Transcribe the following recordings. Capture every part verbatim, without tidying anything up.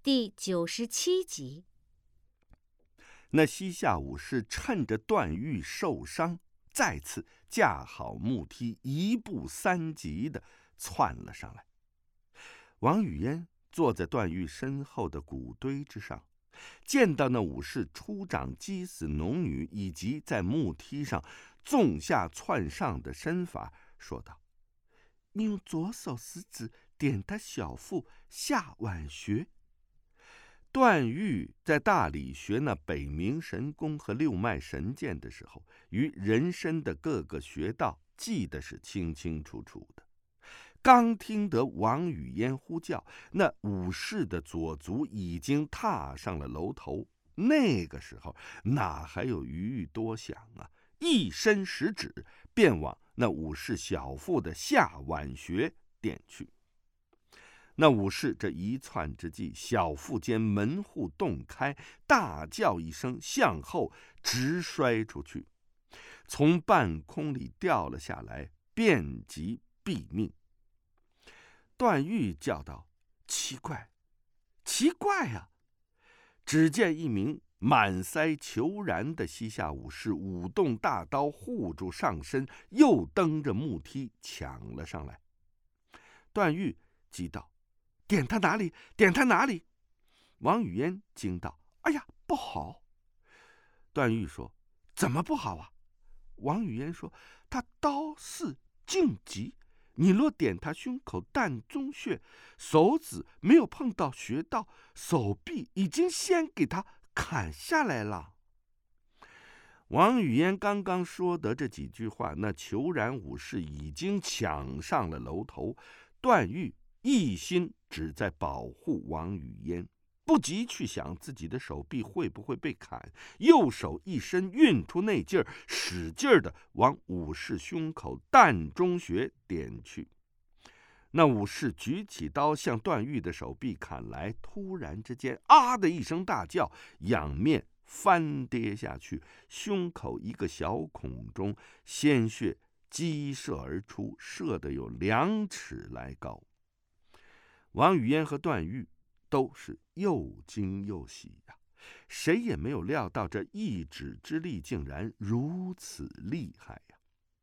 第九十七集。 那西夏武士趁着段誉受伤，再次架好木梯，一步三级的窜了上来。王语嫣坐在段誉身后的谷堆之上，见到那武士出掌击死农女，以及在木梯上纵下窜上的身法，说道：“你用左手食指点他小腹下脘穴。”段誉在大理学那北冥神功和六脉神剑的时候，于人身的各个穴道记得是清清楚楚的。刚听得王语嫣呼叫，那武士的左足已经踏上了楼头。那个时候哪还有余裕多想啊？一伸食指便往那武士小腹的下脘穴点去。那武士这一窜之际，小腹间门户洞开，大叫一声，向后直摔出去，从半空里掉了下来，遍及毙命。段誉叫道：“奇怪，奇怪啊！”只见一名满腮虬髯的西夏武士舞动大刀护住上身，又蹬着木梯抢了上来。段誉急道：“点他哪里？点他哪里？”王语嫣惊道：“哎呀，不好！”段誉说：“怎么不好啊？”王语嫣说：“他刀势劲急，你若点他胸口膻中穴，手指没有碰到穴道，手臂已经先给他砍下来了。”王语嫣刚刚说的这几句话，那虬髯武士已经抢上了楼头。段誉一心只在保护王语嫣，不急去想自己的手臂会不会被砍，右手一伸，运出那劲儿，使劲儿的往武士胸口膻中穴点去。那武士举起刀向段誉的手臂砍来，突然之间啊的一声大叫，仰面翻跌下去，胸口一个小孔中鲜血激射而出，射得有两尺来高。王语嫣和段誉都是又惊又喜呀、啊，谁也没有料到这一指之力竟然如此厉害呀、啊！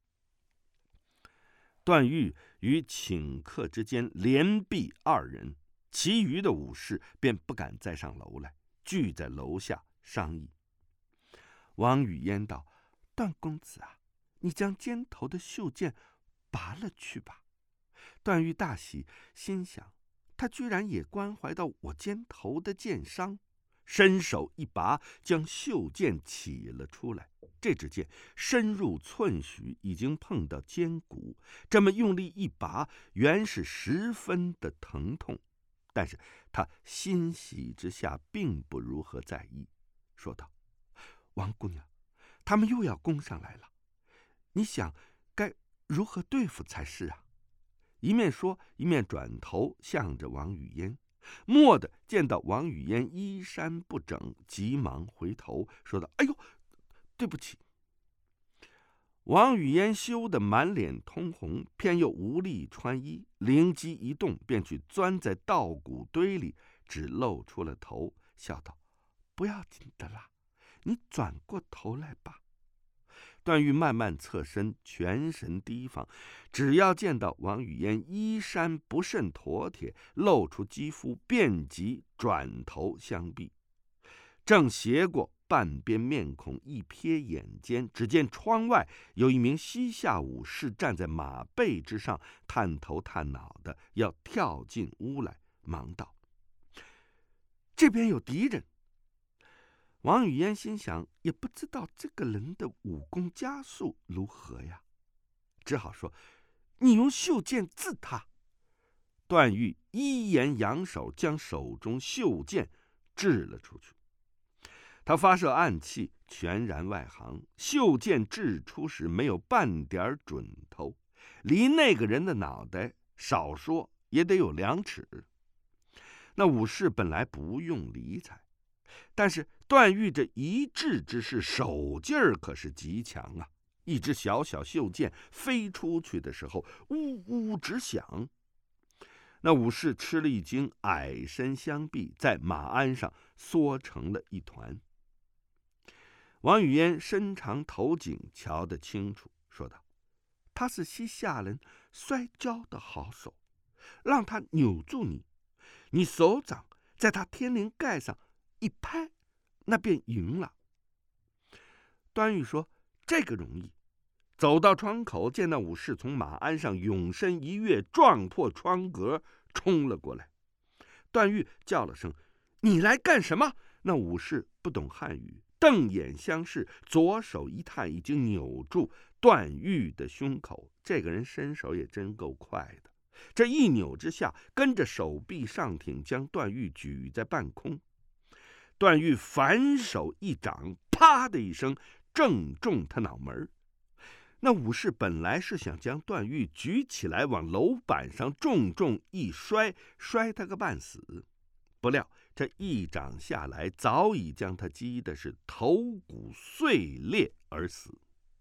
段誉与顷刻之间连毙二人，其余的武士便不敢再上楼来，聚在楼下商议。王语嫣道：“段公子啊，你将肩头的袖剑拔了去吧。”段誉大喜，心想他居然也关怀到我肩头的剑伤，伸手一拔，将袖剑起了出来。这支剑深入寸许，已经碰到肩骨，这么用力一拔，原是十分的疼痛。但是他欣喜之下并不如何在意，说道：“王姑娘，他们又要攻上来了，你想该如何对付才是啊？”一面说，一面转头向着王语嫣，蓦地见到王语嫣衣衫不整，急忙回头说道：“哎呦，对不起。”王语嫣羞得满脸通红，偏又无力穿衣，灵机一动，便去钻在稻谷堆里，只露出了头，笑道：“不要紧的啦，你转过头来吧。”段誉慢慢侧身，全神提防，只要见到王语嫣衣衫不甚妥帖，露出肌肤，便即转头相避。正斜过半边面孔，一瞥眼间，只见窗外有一名西夏武士站在马背之上，探头探脑的要跳进屋来，忙道：“这边有敌人。”王语嫣心想，也不知道这个人的武功家术如何呀，只好说：“你用袖剑刺他。”段誉一言扬手，将手中袖剑掷了出去。他发射暗器，全然外行，袖剑掷出时没有半点准头，离那个人的脑袋少说也得有两尺。那武士本来不用理睬，但是段誉这一掷之势，手劲儿可是极强啊！一只小小袖剑飞出去的时候，呜呜直响。 那武士吃了一惊，矮身相避，在马鞍上缩成了一团。王语嫣伸长头颈，瞧得清楚，说道：“他是西夏人摔跤的好手，让他扭住你，你手掌在他天灵盖上一拍，那便赢了。”段誉说：“这个容易。”走到窗口，见那武士从马鞍上勇身一跃，撞破窗格，冲了过来。段誉叫了声：“你来干什么？”那武士不懂汉语，瞪眼相视，左手一探，已经扭住段誉的胸口。这个人身手也真够快的，这一扭之下，跟着手臂上挺，将段誉举在半空。段誉反手一掌，啪的一声，正中他脑门。那武士本来是想将段誉举起来往楼板上重重一摔，摔他个半死，不料这一掌下来，早已将他击的是头骨碎裂而死。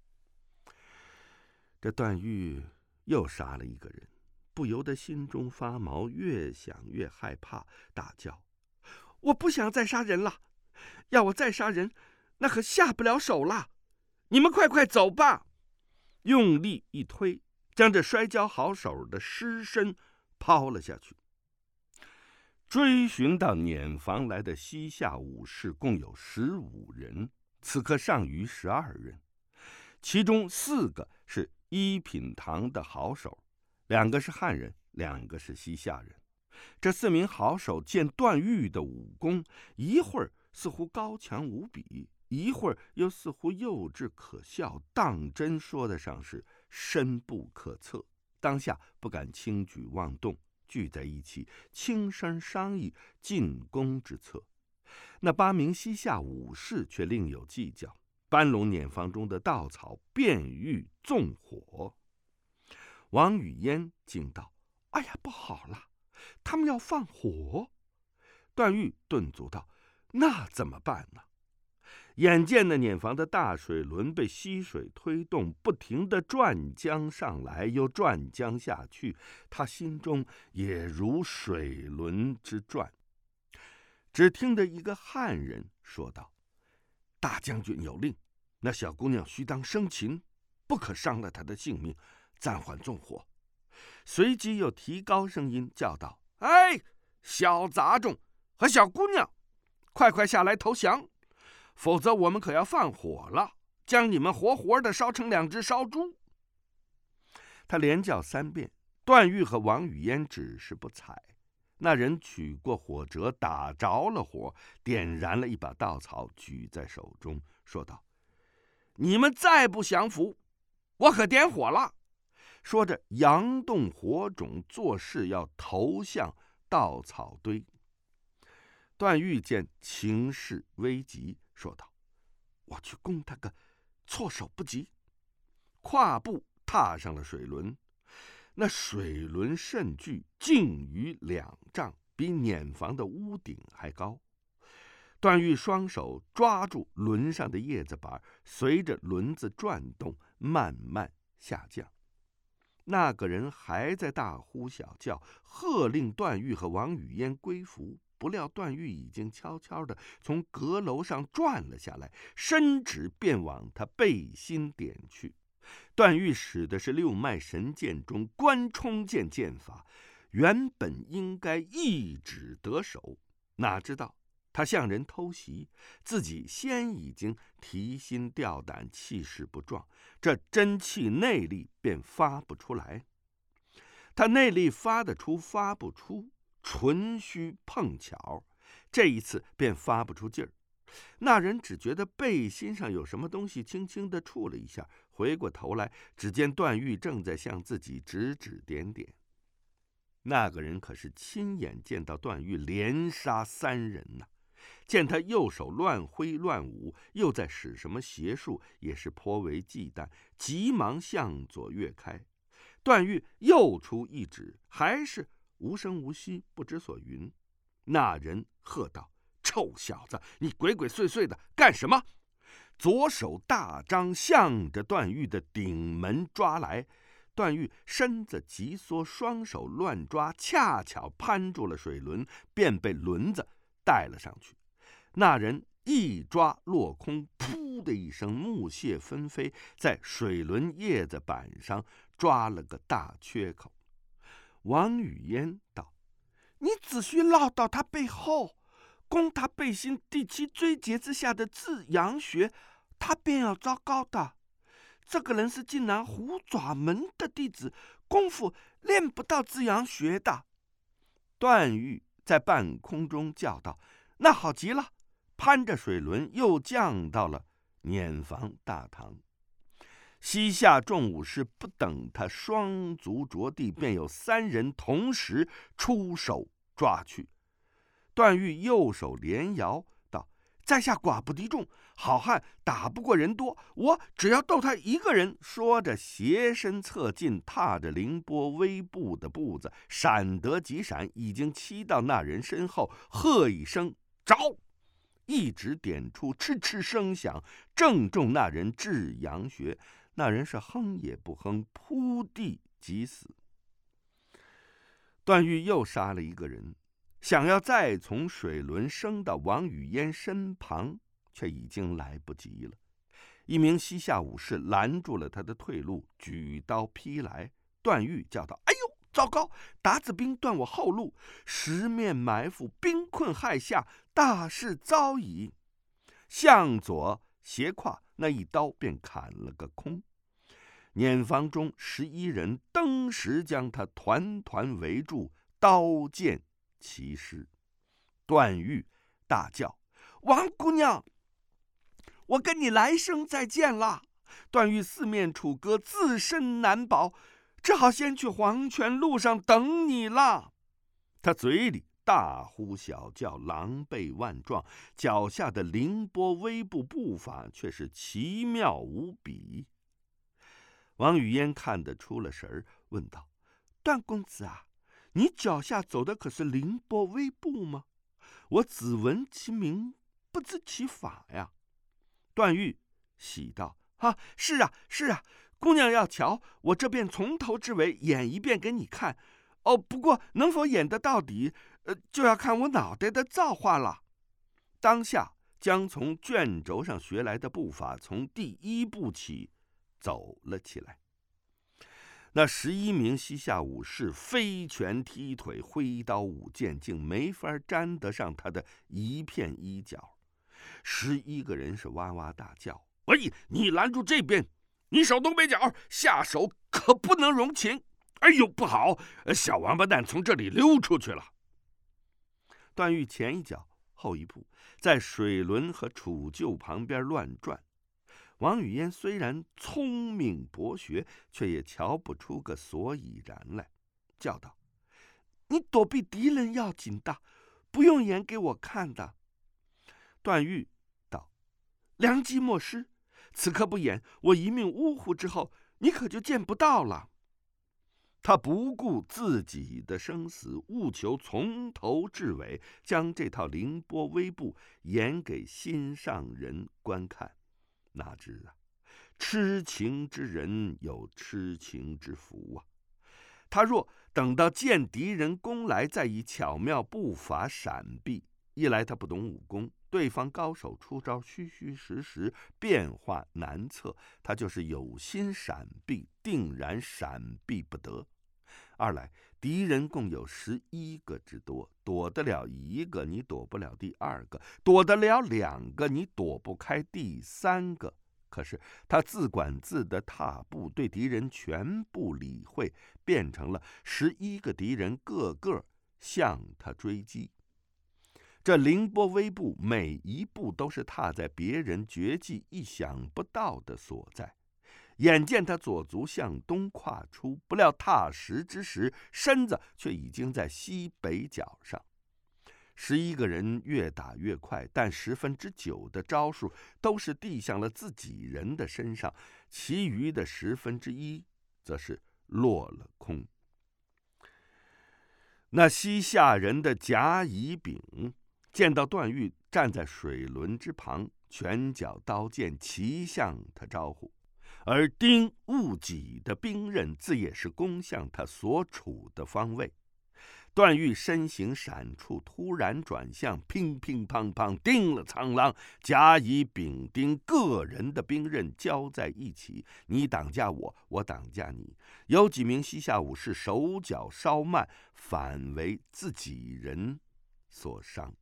这段誉又杀了一个人，不由得心中发毛，越想越害怕，大叫：“我不想再杀人了！要我再杀人，那可下不了手了！你们快快走吧！”用力一推，将这摔跤好手的尸身抛了下去。追寻到撵房来的西夏武士共有十五人，此刻尚余十二人，其中四个是一品堂的好手，两个是汉人，两个是西夏人。这四名好手见段誉的武功，一会儿似乎高强无比，一会儿又似乎幼稚可笑，当真说得上是深不可测。当下不敢轻举妄动，聚在一起轻声商议进攻之策。那八名西夏武士却另有计较，搬拢撵房中的稻草，便欲纵火。王语嫣惊道：“哎呀，不好了，他们要放火！”段誉顿足道：“那怎么办呢？”眼见那撵房的大水轮被溪水推动，不停地转将上来，又转将下去，他心中也如水轮之转。只听得一个汉人说道：“大将军有令，那小姑娘须当生擒，不可伤了她的性命，暂缓纵火。”随即又提高声音叫道：“哎，小杂种和小姑娘，快快下来投降！否则我们可要放火了，将你们活活的烧成两只烧猪。”他连叫三遍，段誉和王语嫣只是不睬。那人取过火折，打着了火，点燃了一把稻草，举在手中，说道：“你们再不降服，我可点火了。”说着扬动火种，作势要投向稻草堆。段誉见情势危急，说道：“我去攻他个措手不及。”跨步踏上了水轮，那水轮甚巨，径于两丈，比撵房的屋顶还高。段誉双手抓住轮上的叶子板，随着轮子转动，慢慢下降。那个人还在大呼小叫，喝令段誉和王语嫣归服。不料段誉已经悄悄地从阁楼上转了下来，伸指便往他背心点去。段誉使的是六脉神剑中关冲剑剑法，原本应该一指得手，哪知道他向人偷袭，自己先已经提心吊胆，气势不壮，这真气内力便发不出来。他内力发得出发不出，纯虚碰巧，这一次便发不出劲儿。那人只觉得背心上有什么东西轻轻地触了一下，回过头来，只见段誉正在向自己指指点点。那个人可是亲眼见到段誉连杀三人呢、啊，见他右手乱挥乱舞，又在使什么邪术，也是颇为忌惮，急忙向左跃开。段誉又出一指，还是无声无息，不知所云。那人喝道：“臭小子，你鬼鬼祟祟的干什么？”左手大张，向着段誉的顶门抓来。 段誉身子急缩，双手乱抓，恰巧攀住了水轮，便被轮子带了上去。那人一抓落空，噗的一声，木屑纷飞，在水轮叶子板上抓了个大缺口。王语嫣道：“你只需绕到他背后，攻他背心第七椎节之下的至阳穴，他便要糟糕的。这个人是晋南虎爪门的弟子，功夫练不到至阳穴的。”段誉在半空中叫道：“那好极了！”攀着水轮又降到了碾房大堂。西夏众武士不等他双足着地，便有三人同时出手抓去。段誉右手连摇道：“在下寡不敌众，好汉打不过人多，我只要斗他一个人。”说着斜身侧进，踏着凌波微步的步子，闪得几闪，已经骑到那人身后，喝一声：“着！”一指点出，嗤嗤声响，正中那人至阳穴。那人是哼也不哼，扑地即死。段誉又杀了一个人，想要再从水轮升到王语嫣身旁，却已经来不及了。一名西夏武士拦住了他的退路，举刀劈来。段誉叫道：“哎呦，糟糕！鞑子兵断我后路，十面埋伏，兵困害下，大事遭矣！”向左斜跨，那一刀便砍了个空。碾房中十一人登时将他团团围住，刀剑齐施。段誉大叫：“王姑娘，我跟你来生再见了！”段誉四面楚歌，自身难保，只好先去黄泉路上等你了。他嘴里大呼小叫，狼狈万状，脚下的凌波微步步伐却是奇妙无比。王语嫣看得出了神儿，问道：“段公子啊，你脚下走的可是凌波微步吗？我只闻其名，不知其法呀。”段誉喜道：“啊，是啊，是啊，姑娘要瞧，我这便从头至尾演一遍给你看。哦，不过能否演得到底，呃，就要看我脑袋的造化了。”当下将从卷轴上学来的步伐，从第一步起走了起来。那十一名西夏武士飞拳踢腿，挥刀舞剑，竟没法沾得上他的一片衣角。十一个人是哇哇大叫：“喂，你拦住这边！你手东北角，下手可不能容情！哎呦，不好，小王八蛋从这里溜出去了！”段誉前一脚后一步，在水轮和楚臼旁边乱转。王语嫣虽然聪明博学，却也瞧不出个所以然来，叫道：“你躲避敌人要紧的，不用演给我看的。”段誉道：“良机莫失，此刻不演，我一命呜呼之后，你可就见不到了。”他不顾自己的生死，务求从头至尾将这套凌波微步演给心上人观看。哪知啊，痴情之人有痴情之福啊！他若等到见敌人攻来，再以巧妙步伐闪避，一来他不懂武功，对方高手出招虚虚实实，变化难测，他就是有心闪避，定然闪避不得；二来敌人共有十一个之多，躲得了一个，你躲不了第二个；躲得了两个，你躲不开第三个。可是他自管自的踏步，对敌人全不理会，变成了十一个敌人个个向他追击。这凌波微步，每一步都是踏在别人绝技意想不到的所在。眼见他左足向东跨出，不料踏实之时，身子却已经在西北角上。十一个人越打越快，但十分之九的招数都是递向了自己人的身上，其余的十分之一则是落了空。那西夏人的甲乙丙见到段誉站在水轮之旁，拳脚刀剑齐向他招呼。 而丁戊己的兵刃自也是攻向他所处的方位。段誉身形闪处，突然转向，乒乒乓乓，叮了苍啷，甲乙丙丁个人的兵刃交在一起，你挡架我，我挡架你。有几名西夏武士手脚稍慢，反为自己人所伤。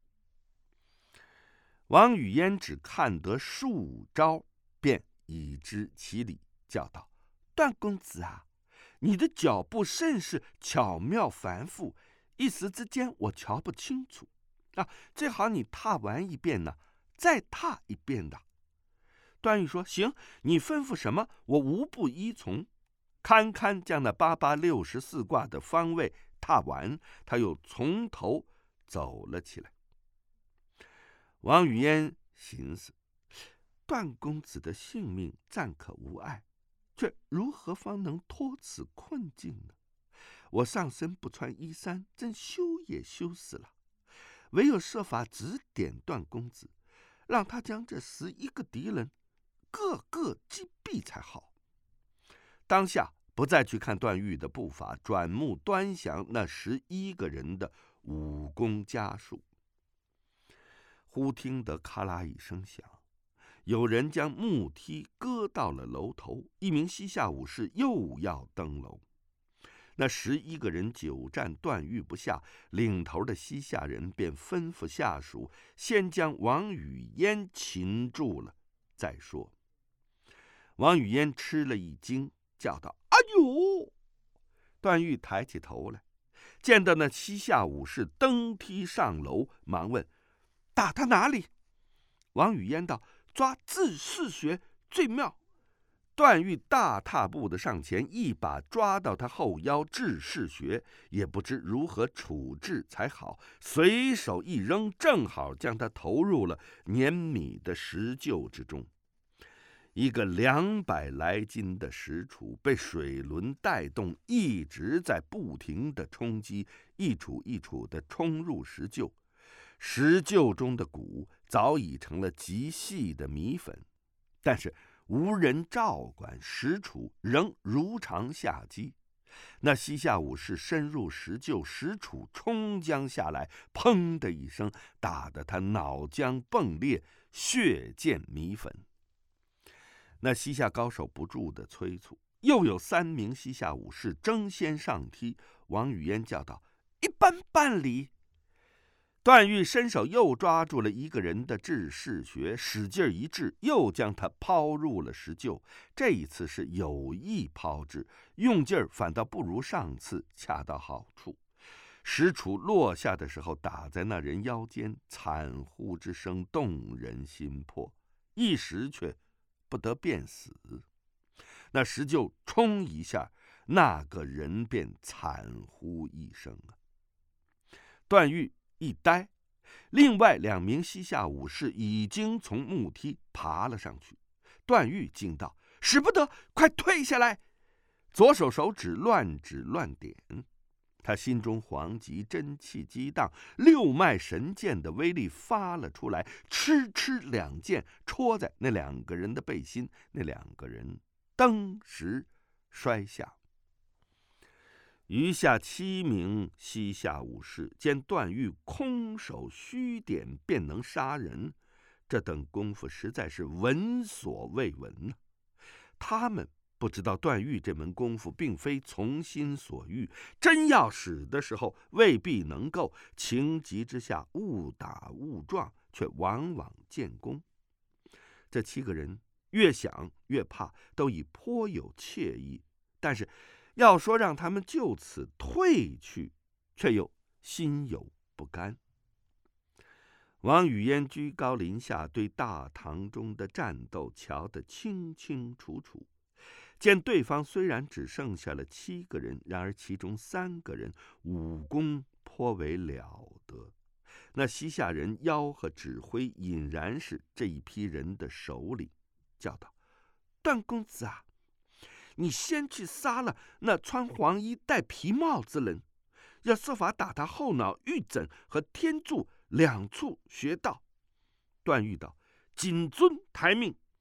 王语嫣只看得数招，便已知其理，叫道：“段公子啊，你的脚步甚是巧妙繁复，一时之间我瞧不清楚啊，最好你踏完一遍呢，再踏一遍的。”段誉说：“行，你吩咐什么，我无不依从。”堪堪将那八八六十四卦的方位踏完，他又从头走了起来。王语嫣寻思，段公子的性命暂可无碍，却如何方能脱此困境呢？我上身不穿衣衫，真羞也羞死了。唯有设法指点段公子，让他将这十一个敌人个个击毙才好。当下不再去看段誉的步伐，转目端详那十一个人的武功家数。忽听得咔啦一声响，有人将木梯搁到了楼头，一名西夏武士又要登楼。那十一个人久战段誉不下，领头的西夏人便吩咐下属先将王语嫣擒住了再说。王语嫣吃了一惊，叫道：“哎呦！”段誉抬起头来，见到那西夏武士登梯上楼，忙问：“打他哪里？”王语嫣道：“抓治世学最妙。”段誉大踏步的上前，一把抓到他后腰治世学，也不知如何处置才好，随手一扔，正好将他投入了碾米的石臼之中。一个两百来斤的石杵被水轮带动，一直在不停的冲击，一杵一杵的冲入石臼。石臼中的骨早已成了极细的米粉，但是无人照管，石杵仍如常下击。那西夏武士深入石臼，石杵冲将下来，砰的一声，打得他脑浆迸裂，血溅米粉。那西夏高手不住的催促，又有三名西夏武士争先上梯。王语嫣叫道：“一般半理。”段誉伸手又抓住了一个人的治世穴，使劲一掷，又将他抛入了石臼。这一次是有意抛掷，用劲儿反倒不如上次恰到好处。石杵落下的时候，打在那人腰间，惨呼之声动人心魄，一时却不得便死。那石臼冲一下，那个人便惨呼一声啊！段誉一呆，另外两名西夏武士已经从木梯爬了上去。段誉惊道：“使不得，快退下来！”左手手指乱指乱点，他心中惶急，真气激荡，六脉神剑的威力发了出来，嗤嗤两剑戳在那两个人的背心，那两个人登时摔下。余下七名西夏武士见段誉空手虚点便能杀人，这等功夫实在是闻所未闻呢、啊。他们不知道段誉这门功夫并非从心所欲，真要使的时候未必能够，情急之下误打误撞，却往往见功。这七个人越想越怕，都已颇有怯意，但是要说让他们就此退去，却又心有不甘。王语嫣居高临下，对大堂中的战斗瞧得清清楚楚，见对方虽然只剩下了七个人，然而其中三个人武功颇为了得。那西夏人吆喝指挥，隐然是这一批人的首领，叫道：“段公子啊，你先去杀了那穿黄衣戴皮帽之人，要设法打他后脑玉枕和天柱两处穴道。”段誉道：“谨遵台命。”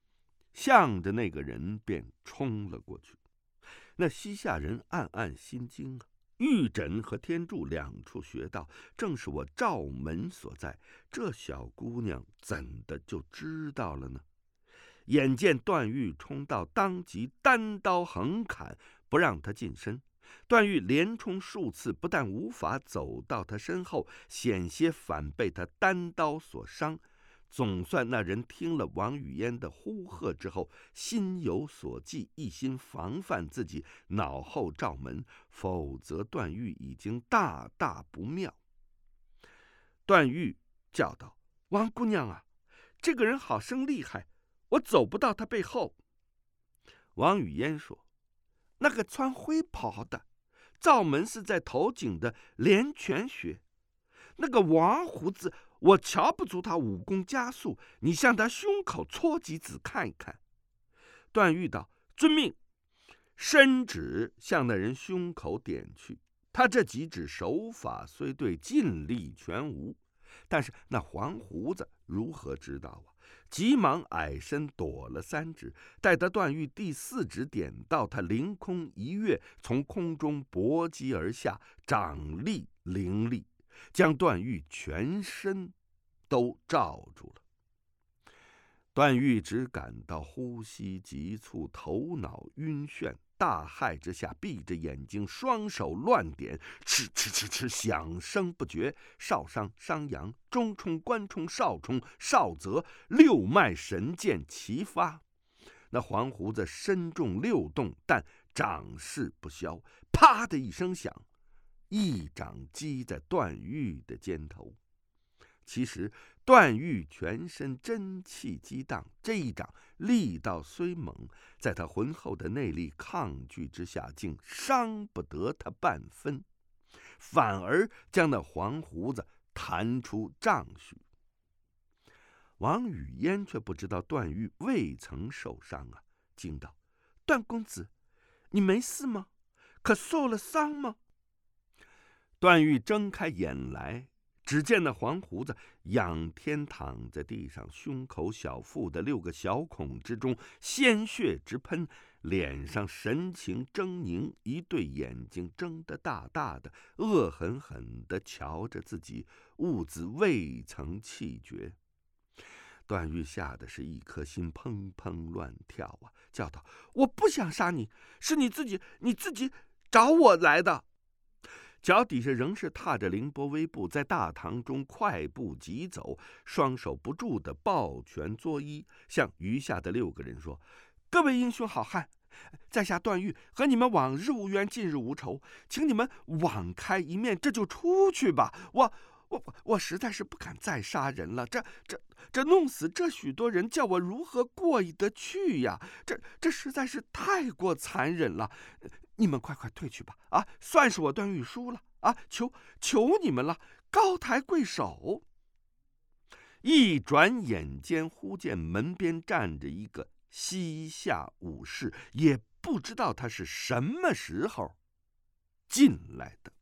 向着那个人便冲了过去。那西夏人暗暗心惊啊，玉枕和天柱两处穴道，正是我赵门所在，这小姑娘怎的就知道了呢？眼见段誉冲到，当即单刀横砍，不让他近身。段誉连冲数次，不但无法走到他身后，险些反被他单刀所伤。总算那人听了王语嫣的呼喝之后，心有所记，一心防范自己脑后罩门，否则段誉已经大大不妙。段誉叫道：“王姑娘啊，这个人好生厉害，我走不到他背后。”王语嫣说：“那个穿灰袍的，罩门是在头颈的连泉穴。那个王胡子，我瞧不出他武功加速，你向他胸口戳几指看一看。”段誉道：“遵命。”伸指向那人胸口点去，他这几指手法虽对，尽力全无。但是那黄胡子如何知道啊？急忙矮身躲了三指，待得段誉第四指点到，他凌空一跃，从空中搏击而下，掌力凌厉，将段誉全身都罩住了。段誉只感到呼吸急促，头脑晕眩，大骇之下闭着眼睛，双手乱点，哧哧哧哧响声不绝。少商、商阳、中冲、关冲、少冲、少泽六脉神剑齐发。那黄胡子身中六洞，但掌势不消，啪的一声响，一掌击在段誉的肩头。其实段誉全身真气激荡，这一掌力道虽猛，在他浑厚的内力抗拒之下，竟伤不得他半分，反而将那黄胡子弹出丈许。王语嫣却不知道段誉未曾受伤啊，惊道：“段公子，你没事吗？可受了伤吗？”段誉睁开眼来，只见那黄胡子仰天躺在地上，胸口、小腹的六个小孔之中鲜血直喷，脸上神情狰狞，一对眼睛睁得大大的，恶狠狠地瞧着自己，兀自未曾气绝。段誉吓得是一颗心砰砰乱跳啊，叫道：“我不想杀你，是你自己，你自己找我来的。”脚底下仍是踏着凌波微步，在大堂中快步疾走，双手不住地抱拳作揖，向余下的六个人说：“各位英雄好汉，在下段誉和你们往日无冤，近日无仇，请你们网开一面，这就出去吧。我我我实在是不敢再杀人了，这这这弄死这许多人，叫我如何过意得去呀？这这实在是太过残忍了。你们快快退去吧！啊，算是我段誉输了啊！求求你们了，高抬贵手！”一转眼间，忽见门边站着一个西夏武士，也不知道他是什么时候进来的。